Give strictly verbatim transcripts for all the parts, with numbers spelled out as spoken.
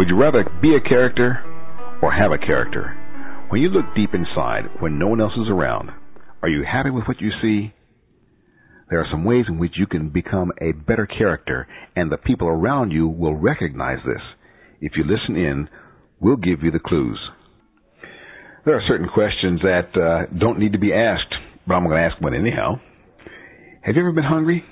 Would you rather be a character or have a character? When you look deep inside, when no one else is around, are you happy with what you see? There are some ways in which you can become a better character, and the people around you will recognize this. If you listen in, we'll give you the clues. There are certain questions that uh, don't need to be asked, but I'm going to ask one anyhow. Have you ever been hungry?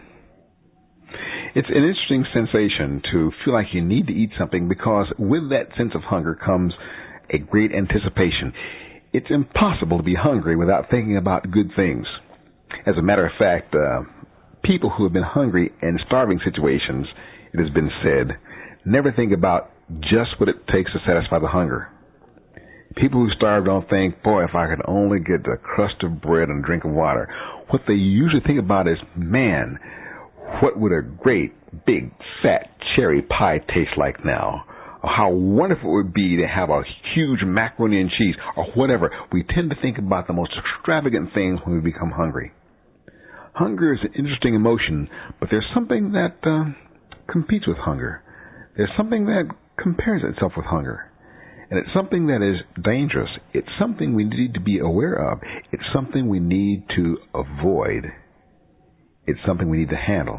It's an interesting sensation to feel like you need to eat something, because with that sense of hunger comes a great anticipation. It's impossible to be hungry without thinking about good things. As a matter of fact, uh, people who have been hungry in starving situations, it has been said, never think about just what it takes to satisfy the hunger. People who starve don't think, boy, if I could only get a crust of bread and a drink of water. What they usually think about is, man, what would a great, big, fat cherry pie taste like now? Or how wonderful it would be to have a huge macaroni and cheese, or whatever. We tend to think about the most extravagant things when we become hungry. Hunger is an interesting emotion, but there's something that uh, competes with hunger. There's something that compares itself with hunger. And it's something that is dangerous. It's something we need to be aware of. It's something we need to avoid. It's something we need to handle.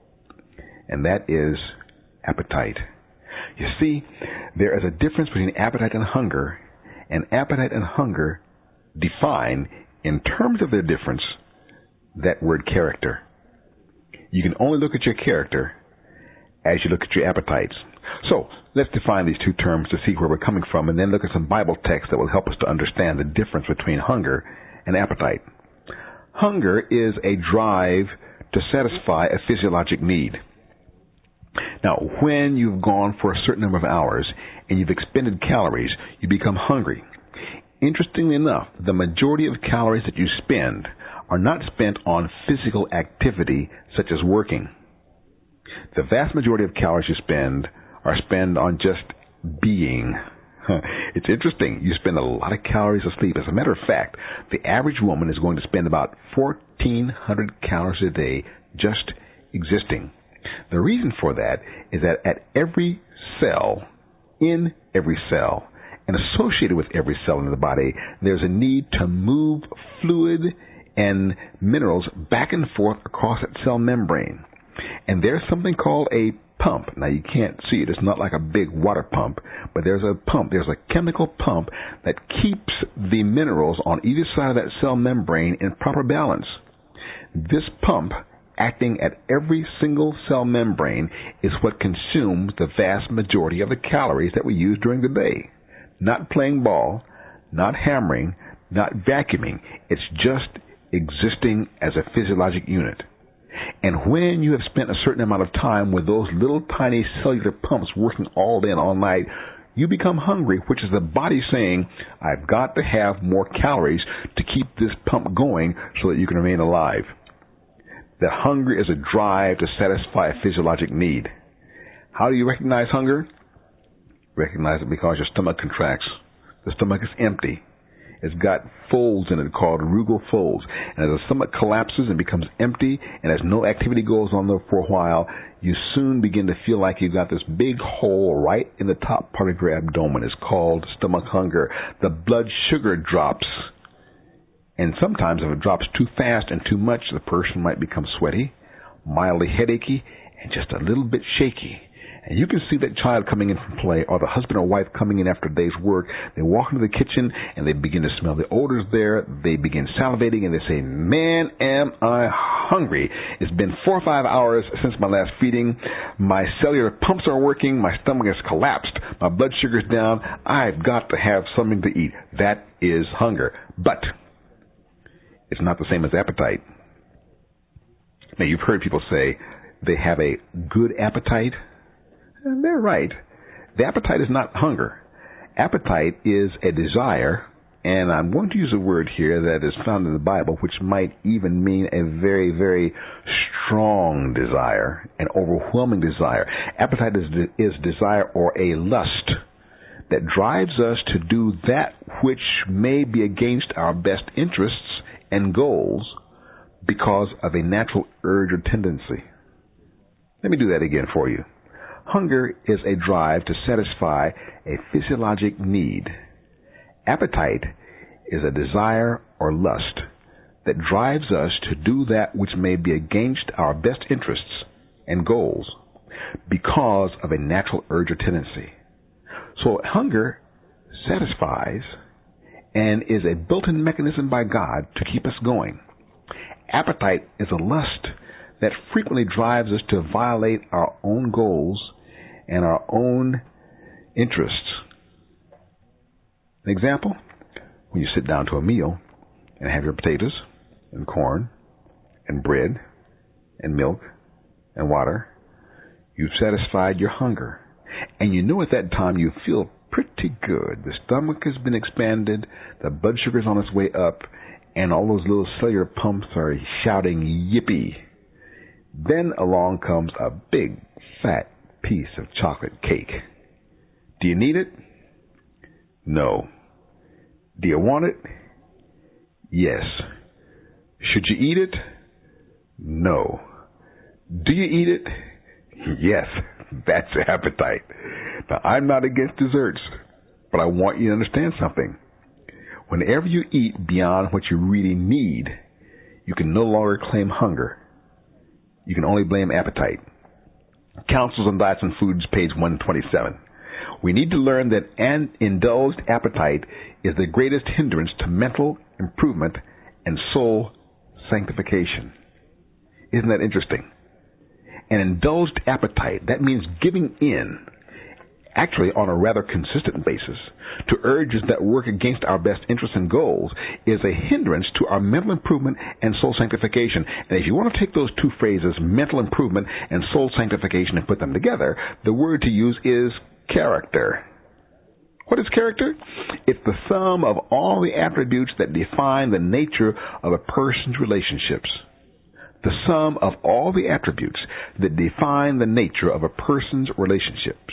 And that is appetite. You see, there is a difference between appetite and hunger, and appetite and hunger define, in terms of their difference, that word character. You can only look at your character as you look at your appetites. So, let's define these two terms to see where we're coming from, and then look at some Bible texts that will help us to understand the difference between hunger and appetite. Hunger is a drive to satisfy a physiologic need. Now, when you've gone for a certain number of hours and you've expended calories, you become hungry. Interestingly enough, the majority of calories that you spend are not spent on physical activity such as working. The vast majority of calories you spend are spent on just being. It's interesting. You spend a lot of calories asleep. As a matter of fact, the average woman is going to spend about fourteen hundred calories a day just existing. The reason for that is that at every cell, in every cell, and associated with every cell in the body, there's a need to move fluid and minerals back and forth across that cell membrane. And there's something called a pump. Now, you can't see it. It's not like a big water pump, but there's a pump. There's a chemical pump that keeps the minerals on either side of that cell membrane in proper balance. This pump, acting at every single cell membrane, is what consumes the vast majority of the calories that we use during the day. Not playing ball, not hammering, not vacuuming. It's just existing as a physiologic unit. And when you have spent a certain amount of time with those little tiny cellular pumps working all day and all night, you become hungry, which is the body saying, I've got to have more calories to keep this pump going so that you can remain alive. That hunger is a drive to satisfy a physiologic need. How do you recognize hunger? Recognize it because your stomach contracts. The stomach is empty. It's got folds in it called rugal folds. And as the stomach collapses and becomes empty, and as no activity goes on there for a while, you soon begin to feel like you've got this big hole right in the top part of your abdomen. It's called stomach hunger. The blood sugar drops. And sometimes if it drops too fast and too much, the person might become sweaty, mildly headachy, and just a little bit shaky. And you can see that child coming in from play, or the husband or wife coming in after a day's work. They walk into the kitchen and they begin to smell the odors there. They begin salivating and they say, man, am I hungry. It's been four or five hours since my last feeding. My cellular pumps are working. My stomach has collapsed. My blood sugar's down. I've got to have something to eat. That is hunger. But it's not the same as appetite. Now, you've heard people say they have a good appetite. And they're right. The appetite is not hunger. Appetite is a desire, and I'm going to use a word here that is found in the Bible, which might even mean a very, very strong desire, an overwhelming desire. Appetite is, is desire or a lust that drives us to do that which may be against our best interests and goals because of a natural urge or tendency. Let me do that again for you. Hunger is a drive to satisfy a physiologic need. Appetite is a desire or lust that drives us to do that which may be against our best interests and goals because of a natural urge or tendency. So hunger satisfies and is a built-in mechanism by God to keep us going. Appetite is a lust that frequently drives us to violate our own goals and our own interests. An example, when you sit down to a meal and have your potatoes and corn and bread and milk and water, you've satisfied your hunger. And you know at that time you feel pretty good. The stomach has been expanded, the blood sugar's on its way up, and all those little cellular pumps are shouting yippee. Then along comes a big, fat piece of chocolate cake. Do you need it? No. Do you want it? Yes. Should you eat it? No. Do you eat it? Yes. That's appetite. Now, I'm not against desserts, but I want you to understand something. Whenever you eat beyond what you really need, you can no longer claim hunger. You can only blame appetite. Counsels on Diets and Foods, page one twenty-seven. We need to learn that an indulged appetite is the greatest hindrance to mental improvement and soul sanctification. Isn't that interesting? An indulged appetite, that means giving in, actually on a rather consistent basis, to urges that work against our best interests and goals, is a hindrance to our mental improvement and soul sanctification. And if you want to take those two phrases, mental improvement and soul sanctification, and put them together, the word to use is character. What is character? It's the sum of all the attributes that define the nature of a person's relationships. The sum of all the attributes that define the nature of a person's relationships.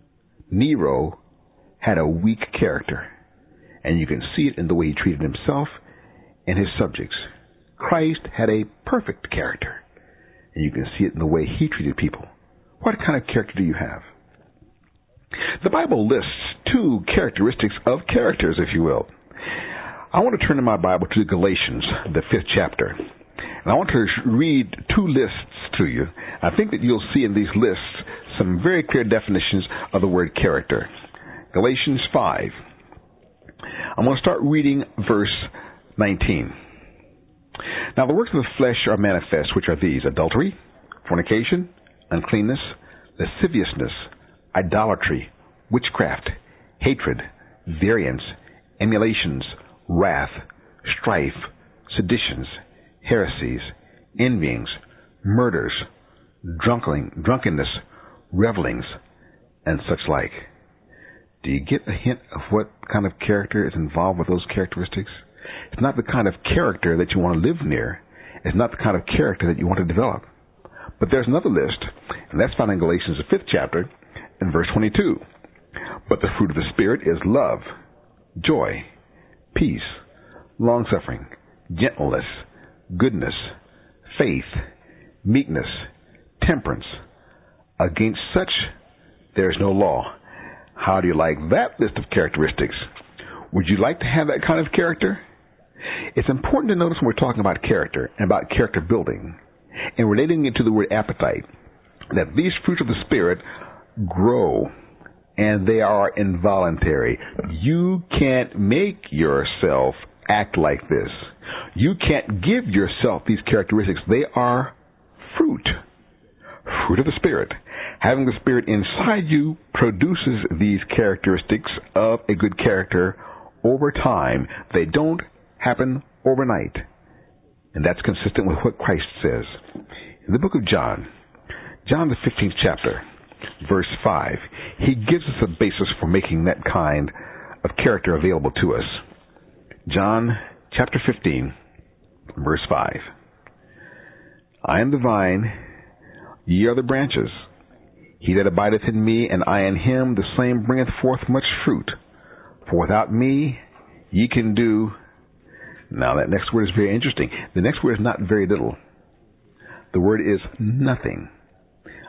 Nero had a weak character, and you can see it in the way he treated himself and his subjects. Christ had a perfect character, and you can see it in the way he treated people. What kind of character do you have? The Bible lists two characteristics of characters, if you will. I want to turn in my Bible to Galatians, the fifth chapter. And I want to read two lists to you. I think that you'll see in these lists some very clear definitions of the word character. Galatians five. I'm going to start reading verse nineteen. Now the works of the flesh are manifest, which are these: adultery, fornication, uncleanness, lasciviousness, idolatry, witchcraft, hatred, variance, emulations, wrath, strife, seditions, heresies, envyings, murders, drunkling, drunkenness, revelings, and such like. Do you get a hint of what kind of character is involved with those characteristics? It's not the kind of character that you want to live near. It's not the kind of character that you want to develop. But there's another list, and that's found in Galatians, the fifth chapter, in verse twenty-two. But the fruit of the Spirit is love, joy, peace, long-suffering, gentleness, goodness, faith, meekness, temperance. Against such there is no law. How do you like that list of characteristics? Would you like to have that kind of character? It's important to notice when we're talking about character and about character building and relating it to the word appetite, that these fruits of the Spirit grow and they are involuntary. You can't make yourself act like this. You can't give yourself these characteristics. They are fruit. Fruit of the Spirit. Having the Spirit inside you produces these characteristics of a good character over time. They don't happen overnight. And that's consistent with what Christ says. In the book of John, John the fifteenth chapter, verse five, he gives us a basis for making that kind of character available to us. John chapter fifteen, verse five. I am the vine, ye are the branches. He that abideth in me, and I in him, the same bringeth forth much fruit. For without me, ye can do... Now that next word is very interesting. The next word is not very little. The word is nothing.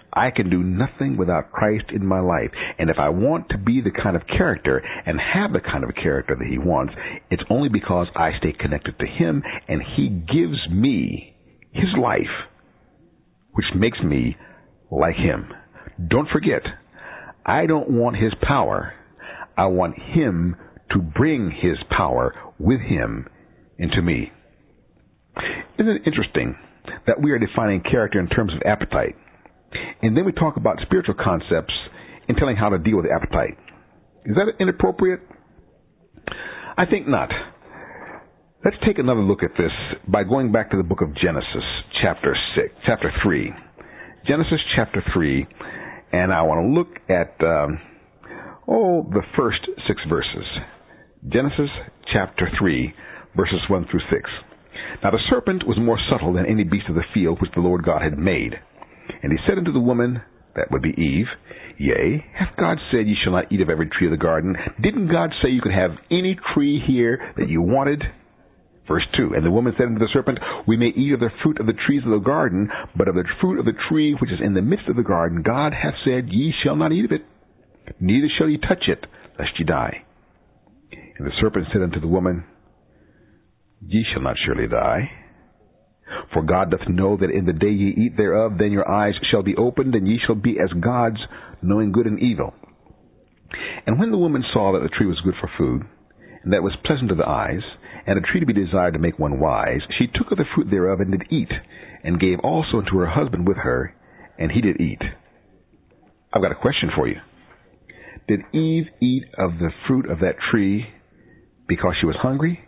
I can do nothing without Christ in my life. And if I want to be the kind of character and have the kind of character that he wants, it's only because I stay connected to him and he gives me his life, which makes me like him. Don't forget, I don't want his power. I want him to bring his power with him into me. Isn't it interesting that we are defining character in terms of appetite? And then we talk about spiritual concepts in telling how to deal with appetite. Is that inappropriate? I think not. Let's take another look at this by going back to the book of Genesis, chapter six, chapter three. Genesis chapter three, and I want to look at um, oh the first six verses. Genesis chapter three, verses one through six. Now the serpent was more subtle than any beast of the field which the Lord God had made. And he said unto the woman, that would be Eve, Yea, hath God said, ye shall not eat of every tree of the garden? Didn't God say you could have any tree here that you wanted? Verse two, and the woman said unto the serpent, We may eat of the fruit of the trees of the garden, but of the fruit of the tree which is in the midst of the garden, God hath said, Ye shall not eat of it, neither shall ye touch it, lest ye die. And the serpent said unto the woman, Ye shall not surely die. For God doth know that in the day ye eat thereof, then your eyes shall be opened, and ye shall be as gods, knowing good and evil. And when the woman saw that the tree was good for food, and that it was pleasant to the eyes, and a tree to be desired to make one wise, she took of the fruit thereof, and did eat, and gave also unto her husband with her, and he did eat. I've got a question for you. Did Eve eat of the fruit of that tree because she was hungry,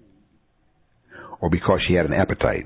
or because she had an appetite?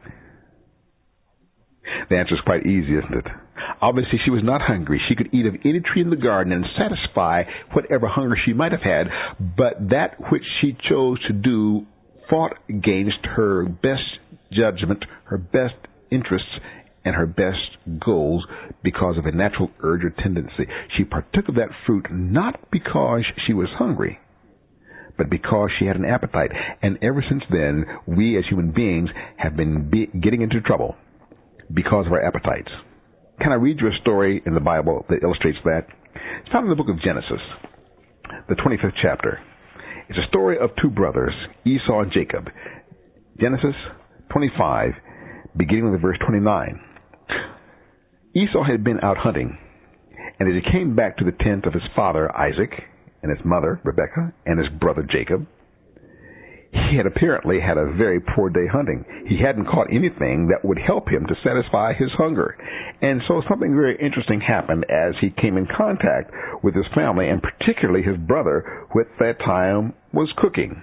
The answer is quite easy, isn't it? Obviously, she was not hungry. She could eat of any tree in the garden and satisfy whatever hunger she might have had, but that which she chose to do fought against her best judgment, her best interests, and her best goals because of a natural urge or tendency. She partook of that fruit not because she was hungry, but because she had an appetite. And ever since then, we as human beings have been be- getting into trouble because of our appetites. Can I read you a story in the Bible that illustrates that? It's found in the book of Genesis, the twenty-fifth chapter. It's a story of two brothers, Esau and Jacob. Genesis twenty-five, beginning with verse twenty-nine. Esau had been out hunting, and as he came back to the tent of his father Isaac, and his mother Rebekah, and his brother Jacob, he had apparently had a very poor day hunting. He hadn't caught anything that would help him to satisfy his hunger. And so something very interesting happened as he came in contact with his family, and particularly his brother, who at that time was cooking.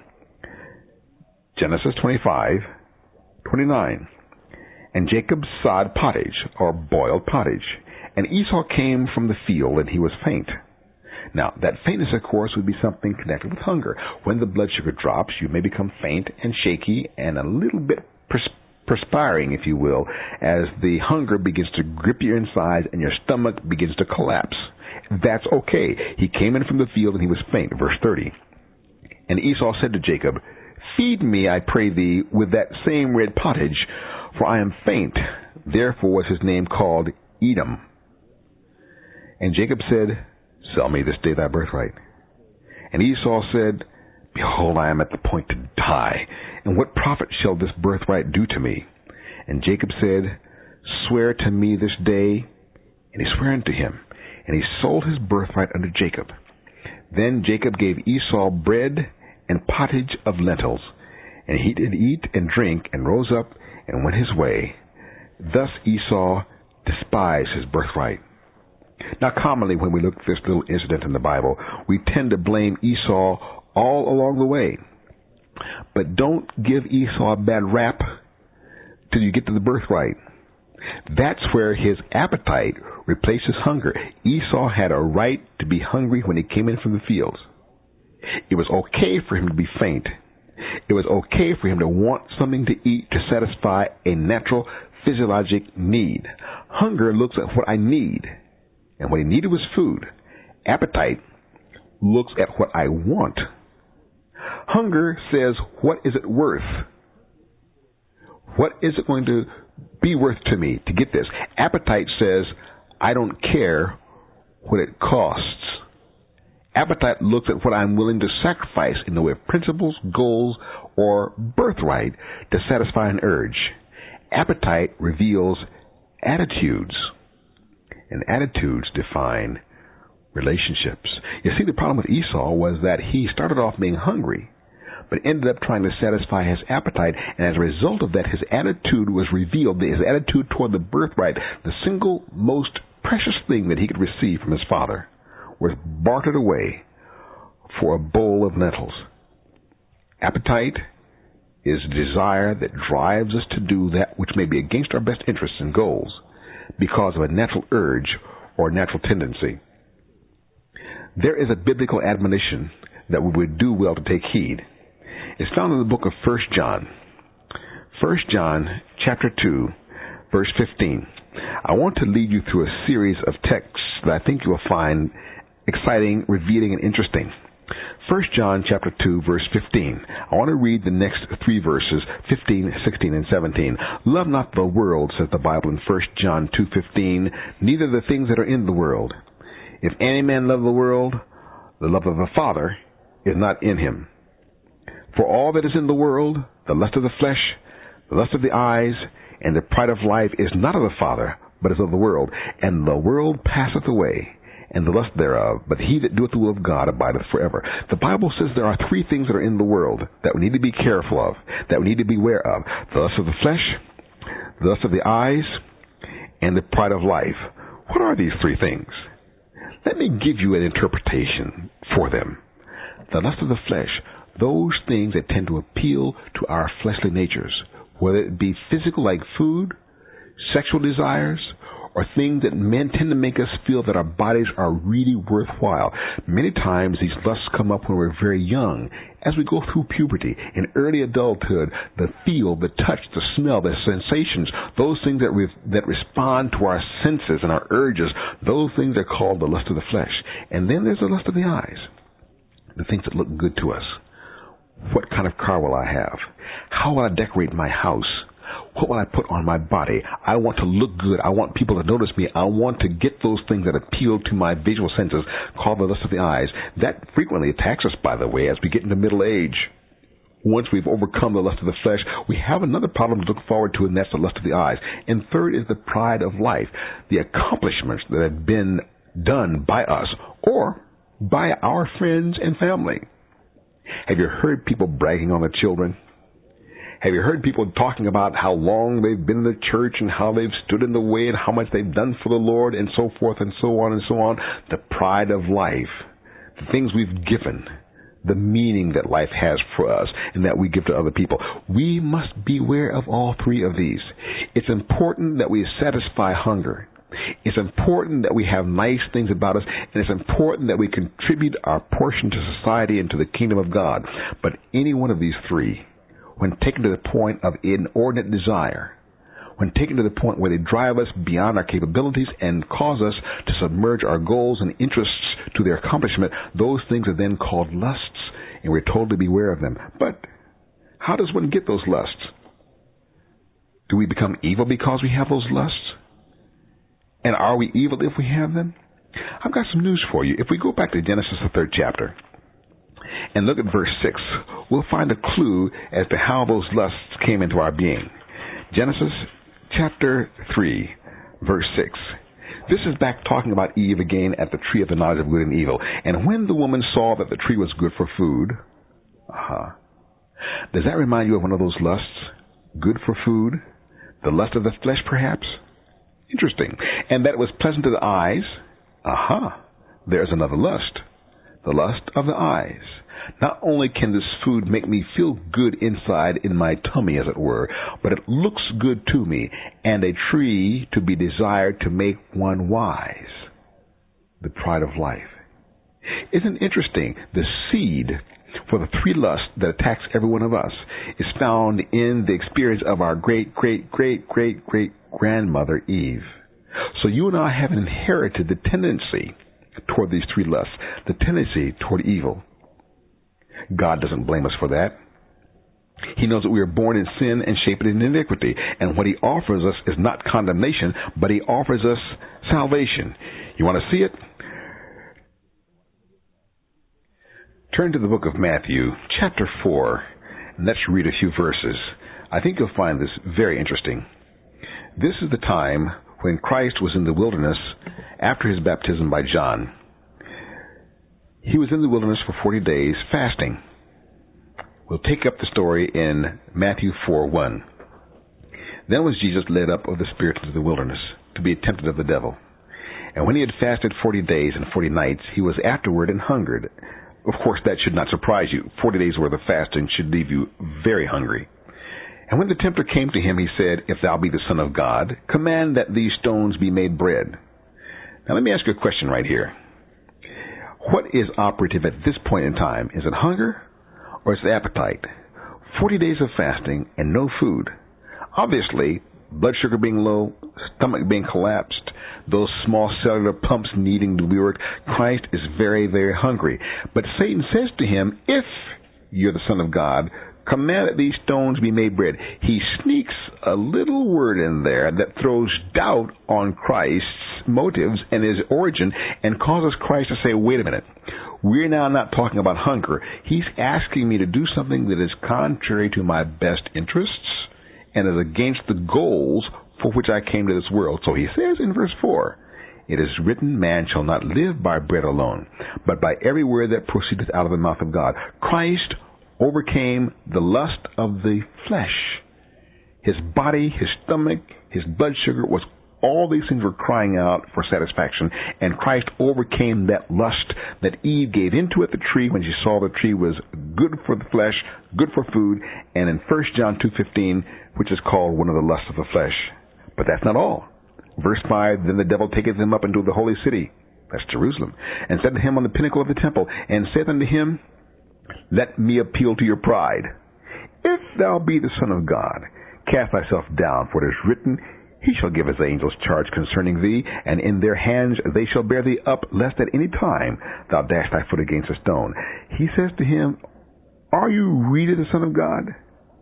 Genesis twenty-five, twenty-nine. And Jacob sod pottage, or boiled pottage, and Esau came from the field, and he was faint. Now, that faintness, of course, would be something connected with hunger. When the blood sugar drops, you may become faint and shaky and a little bit pers- perspiring, if you will, as the hunger begins to grip you inside and your stomach begins to collapse. That's okay. He came in from the field and he was faint. Verse thirty. And Esau said to Jacob, Feed me, I pray thee, with that same red pottage, for I am faint. Therefore was his name called Edom. And Jacob said, Sell me this day thy birthright. And Esau said, Behold, I am at the point to die, and what profit shall this birthright do to me? And Jacob said, Swear to me this day. And he sware unto him, and he sold his birthright unto Jacob. Then Jacob gave Esau bread and pottage of lentils, and he did eat and drink, and rose up and went his way. Thus Esau despised his birthright. Now, commonly when we look at this little incident in the Bible, we tend to blame Esau all along the way. But don't give Esau a bad rap till you get to the birthright. That's where his appetite replaces hunger. Esau had a right to be hungry when he came in from the fields. It was okay for him to be faint. It was okay for him to want something to eat to satisfy a natural physiologic need. Hunger looks at what I need. And what he needed was food. Appetite looks at what I want. Hunger says, what is it worth? What is it going to be worth to me to get this? Appetite says, I don't care what it costs. Appetite looks at what I'm willing to sacrifice in the way of principles, goals, or birthright to satisfy an urge. Appetite reveals attitudes, and attitudes define relationships. You see, the problem with Esau was that he started off being hungry, but ended up trying to satisfy his appetite, and as a result of that, his attitude was revealed. His attitude toward the birthright, the single most precious thing that he could receive from his father, was bartered away for a bowl of lentils. Appetite is desire that drives us to do that which may be against our best interests and goals because of a natural urge or natural tendency. There is a biblical admonition that we would do well to take heed. It's found in the book of First John. First John chapter two, verse fifteen. I want to lead you through a series of texts that I think you will find exciting, revealing, and interesting. First John chapter two, verse fifteen. I want to read the next three verses, fifteen, sixteen, and seventeen. Love not the world, says the Bible in First John two fifteen, neither the things that are in the world. If any man love the world, the love of the Father is not in him. For all that is in the world, the lust of the flesh, the lust of the eyes, and the pride of life is not of the Father, but is of the world. And the world passeth away, and the lust thereof, but he that doeth the will of God abideth forever. The Bible says there are three things that are in the world that we need to be careful of, that we need to beware of. The lust of the flesh, the lust of the eyes, and the pride of life. What are these three things? Let me give you an interpretation for them. The lust of the flesh, those things that tend to appeal to our fleshly natures, whether it be physical like food, sexual desires, or things that men tend to make us feel that our bodies are really worthwhile. Many times these lusts come up when we're very young. As we go through puberty, in early adulthood, the feel, the touch, the smell, the sensations, those things that re- that respond to our senses and our urges, those things are called the lust of the flesh. And then there's the lust of the eyes, the things that look good to us. What kind of car will I have? How will I decorate my house? What will I put on my body? I want to look good. I want people to notice me. I want to get those things that appeal to my visual senses, called the lust of the eyes. That frequently attacks us, by the way, as we get into middle age. Once we've overcome the lust of the flesh, we have another problem to look forward to, and that's the lust of the eyes. And third is the pride of life, the accomplishments that have been done by us or by our friends and family. Have you heard people bragging on their children? Have you heard people talking about how long they've been in the church and how they've stood in the way and how much they've done for the Lord and so forth and so on and so on? The pride of life, the things we've given, the meaning that life has for us and that we give to other people. We must beware of all three of these. It's important that we satisfy hunger. It's important that we have nice things about us, and it's important that we contribute our portion to society and to the kingdom of God. But any one of these three, when taken to the point of inordinate desire, when taken to the point where they drive us beyond our capabilities and cause us to submerge our goals and interests to their accomplishment, those things are then called lusts, and we're told to beware of them. But how does one get those lusts? Do we become evil because we have those lusts? And are we evil if we have them? I've got some news for you. If we go back to Genesis, the third chapter, and look at verse six, we'll find a clue as to how those lusts came into our being. Genesis chapter three, verse six. This is back talking about Eve again at the tree of the knowledge of good and evil. And when the woman saw that the tree was good for food, uh-huh. Does that remind you of one of those lusts? Good for food? The lust of the flesh, perhaps? Interesting. And that it was pleasant to the eyes. Aha. There's another lust. The lust of the eyes. Not only can this food make me feel good inside in my tummy, as it were, but it looks good to me, and a tree to be desired to make one wise. The pride of life. Isn't it interesting? The seed for the three lusts that attacks every one of us is found in the experience of our great, great, great, great, great grandmother Eve. So you and I have inherited the tendency toward these three lusts, the tendency toward evil. God doesn't blame us for that. He knows that we are born in sin and shaped in iniquity. And what he offers us is not condemnation, but he offers us salvation. You want to see it? Turn to the book of Matthew, chapter four, and let's read a few verses. I think you'll find this very interesting. This is the time when Christ was in the wilderness after his baptism by John. He was in the wilderness for forty days fasting. We'll take up the story in Matthew four one. Then was Jesus led up of the Spirit into the wilderness to be tempted of the devil. And when he had fasted forty days and forty nights, he was afterward and hungered. Of course, that should not surprise you. Forty days worth of fasting should leave you very hungry. And when the tempter came to him, he said, If thou be the Son of God, command that these stones be made bread. Now let me ask you a question right here. What is operative at this point in time? Is it hunger or is it appetite? Forty days of fasting and no food. Obviously, blood sugar being low, stomach being collapsed, those small cellular pumps needing to be worked, Christ is very, very hungry. But Satan says to him, if you're the Son of God, command that these stones be made bread. He sneaks a little word in there that throws doubt on Christ's motives and his origin and causes Christ to say, wait a minute, we're now not talking about hunger. He's asking me to do something that is contrary to my best interests and is against the goals for which I came to this world. So he says in verse four, It is written, man shall not live by bread alone, but by every word that proceedeth out of the mouth of God. Christ overcame the lust of the flesh. His body, his stomach, his blood sugar was all these things were crying out for satisfaction, and Christ overcame that lust that Eve gave into at the tree when she saw the tree was good for the flesh, good for food, and in First John two fifteen, which is called one of the lusts of the flesh. But that's not all. Verse five, Then the devil taketh him up into the holy city, that's Jerusalem, and set him on the pinnacle of the temple, and saith unto him, Let me appeal to your pride. If thou be the Son of God, cast thyself down, for it is written, He shall give his angels charge concerning thee, and in their hands they shall bear thee up, lest at any time thou dash thy foot against a stone. He says to him, Are you really the Son of God?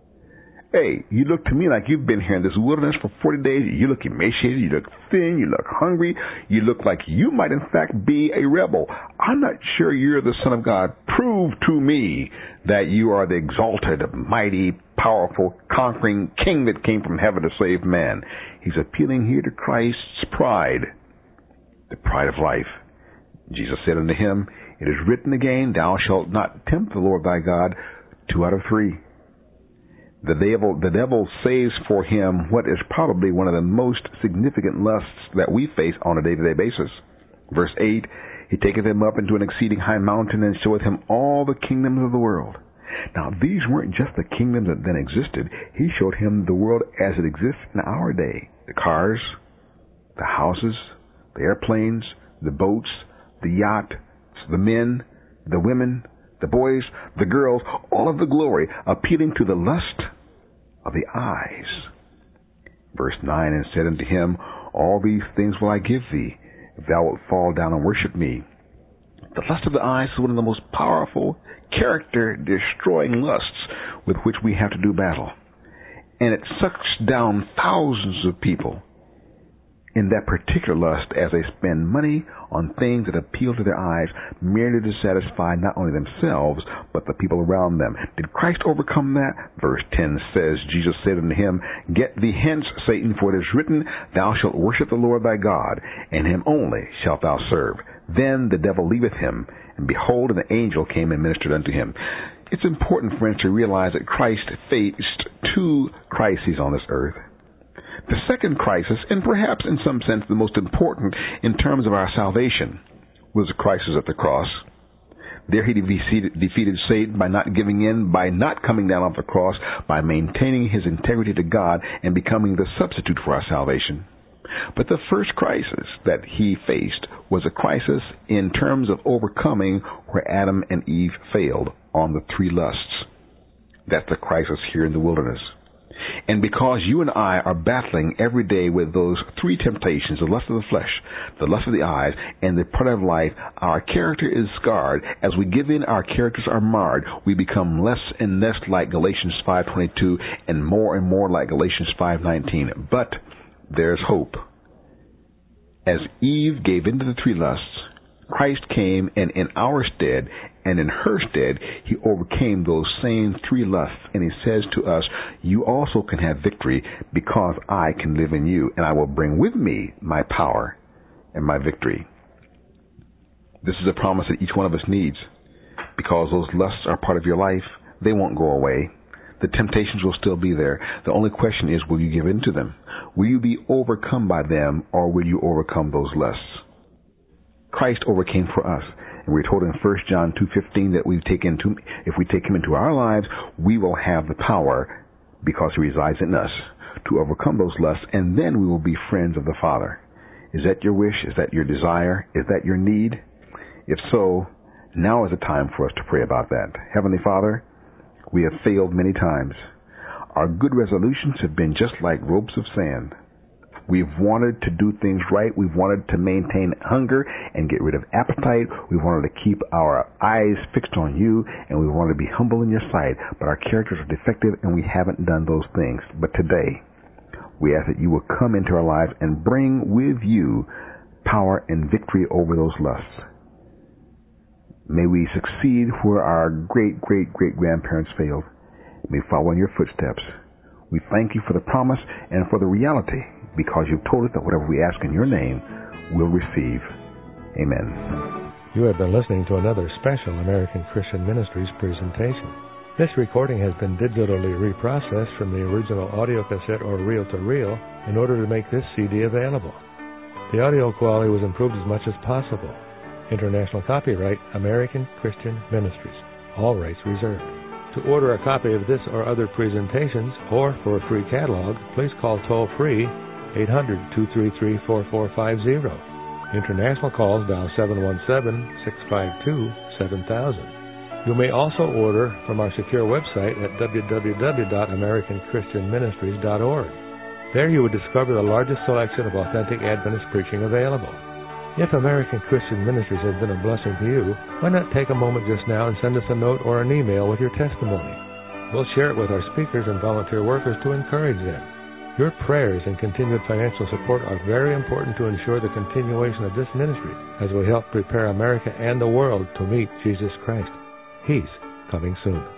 Hey, you look to me like you've been here in this wilderness for forty days. You look emaciated, you look thin, you look hungry, you look like you might in fact be a rebel. I'm not sure you're the Son of God. Prove to me that you are the exalted, mighty, powerful, conquering king that came from heaven to save man. He's appealing here to Christ's pride, the pride of life. Jesus said unto him, It is written again, Thou shalt not tempt the Lord thy God. Two out of three. The devil, the devil saves for him what is probably one of the most significant lusts that we face on a day-to-day basis. Verse eight, He taketh him up into an exceeding high mountain and showeth him all the kingdoms of the world. Now, these weren't just the kingdoms that then existed. He showed him the world as it exists in our day. The cars, the houses, the airplanes, the boats, the yacht, the men, the women, the boys, the girls, all of the glory, appealing to the lust of the eyes. Verse nine, And said unto him, All these things will I give thee, if thou wilt fall down and worship me. The lust of the eyes is one of the most powerful, character-destroying lusts with which we have to do battle. And it sucks down thousands of people in that particular lust as they spend money on things that appeal to their eyes merely to satisfy not only themselves, but the people around them. Did Christ overcome that? Verse ten says, Jesus said unto him, Get thee hence, Satan, for it is written, Thou shalt worship the Lord thy God, and him only shalt thou serve. Then the devil leaveth him, and behold, an angel came and ministered unto him. It's important, friends, to realize that Christ faced two crises on this earth. The second crisis, and perhaps in some sense the most important in terms of our salvation, was the crisis at the cross. There he defeated, defeated Satan by not giving in, by not coming down off the cross, by maintaining his integrity to God and becoming the substitute for our salvation. But the first crisis that he faced was a crisis in terms of overcoming where Adam and Eve failed on the three lusts. That's the crisis here in the wilderness. And because you and I are battling every day with those three temptations, the lust of the flesh, the lust of the eyes, and the pride of life, our character is scarred. As we give in, our characters are marred. We become less and less like Galatians five twenty-two and more and more like Galatians five nineteen. But there's hope. As Eve gave into the three lusts, Christ came, and in our stead and in her stead, he overcame those same three lusts. And he says to us, you also can have victory because I can live in you, and I will bring with me my power and my victory. This is a promise that each one of us needs, because those lusts are part of your life. They won't go away. The temptations will still be there. The only question is, will you give in to them? Will you be overcome by them, or will you overcome those lusts? Christ overcame for us. And we're told in First John two fifteen that we take into, if we take him into our lives, we will have the power, because he resides in us, to overcome those lusts, and then we will be friends of the Father. Is that your wish? Is that your desire? Is that your need? If so, now is the time for us to pray about that. Heavenly Father, we have failed many times. Our good resolutions have been just like ropes of sand. We've wanted to do things right. We've wanted to maintain hunger and get rid of appetite. We wanted to keep our eyes fixed on you, and we wanted to be humble in your sight. But our characters are defective, and we haven't done those things. But today, we ask that you will come into our lives and bring with you power and victory over those lusts. May we succeed where our great, great, great grandparents failed. May we follow in your footsteps. We thank you for the promise and for the reality, because you've told us that whatever we ask in your name, we'll receive. Amen. You have been listening to another special American Christian Ministries presentation. This recording has been digitally reprocessed from the original audio cassette or reel-to-reel in order to make this C D available. The audio quality was improved as much as possible. International copyright, American Christian Ministries. All rights reserved. To order a copy of this or other presentations, or for a free catalog, please call toll-free eight hundred, two three three, four four five zero. International calls dial seven one seven, six five two, seven thousand. You may also order from our secure website at w w w dot american christian ministries dot org. There you will discover the largest selection of authentic Adventist preaching available. If American Christian Ministries has been a blessing to you, why not take a moment just now and send us a note or an email with your testimony? We'll share it with our speakers and volunteer workers to encourage them. Your prayers and continued financial support are very important to ensure the continuation of this ministry as we help prepare America and the world to meet Jesus Christ. He's coming soon.